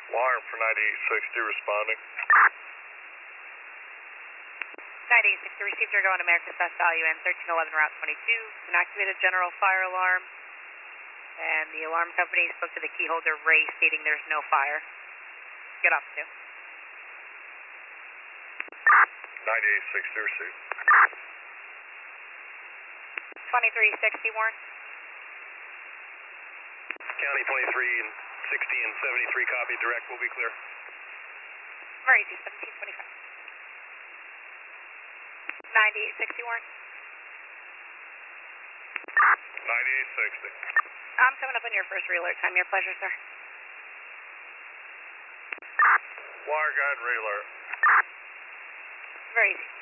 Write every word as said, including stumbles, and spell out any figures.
Wire for ninety-eight sixty responding. ninety-eight sixty received your go on America's Best Value and thirteen eleven Route twenty-two. An activated general fire alarm. And the alarm company spoke to the key holder, Ray, stating there's no fire. Get off two. ninety-eight sixty received. twenty-three sixty, Warren. County twenty-three and sixty and seventy-three copy, direct will be clear. Emergency seventeen twenty-five. ninety-eight sixty, Warren. ninety-eight sixty. I'm coming up on your first re-alert time. Your pleasure, sir. Wire guide re-alert. Very easy.